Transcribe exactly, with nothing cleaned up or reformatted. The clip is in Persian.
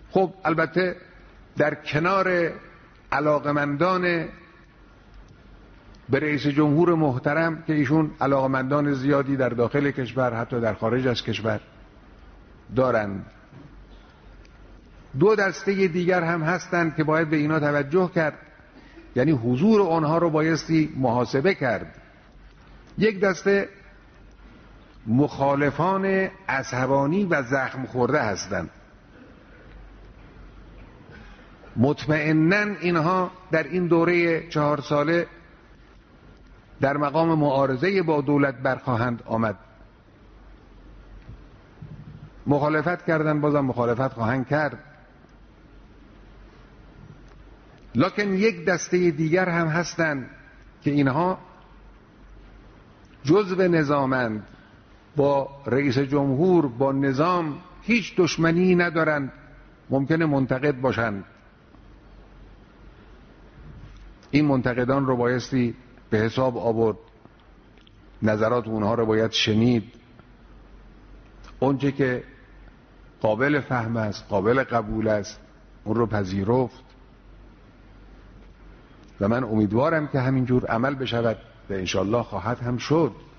خب البته در کنار علاقمندان به رئیس جمهور محترم که ایشون علاقمندان زیادی در داخل کشور حتی در خارج از کشور دارند، دو دسته دیگر هم هستند که باید به اینا توجه کرد، یعنی حضور آنها رو بایستی محاسبه کرد. یک دسته مخالفان عصبانی و زخم خورده هستند. مطمئناً اینها در این دوره چهار ساله در مقام معارضه با دولت برخواهند آمد. مخالفت کردن، بازم مخالفت خواهند کرد. لکن یک دسته دیگر هم هستند که اینها جزو نظامند، با رئیس جمهور، با نظام هیچ دشمنی ندارند، ممکنه منتقد باشند. این منتقدان رو بایستی به حساب آورد، نظرات اونها رو باید شنید، اونچه که قابل فهم است، قابل قبول است، اون رو پذیرفت و من امیدوارم که همینجور عمل بشود و انشالله خواهد هم شد.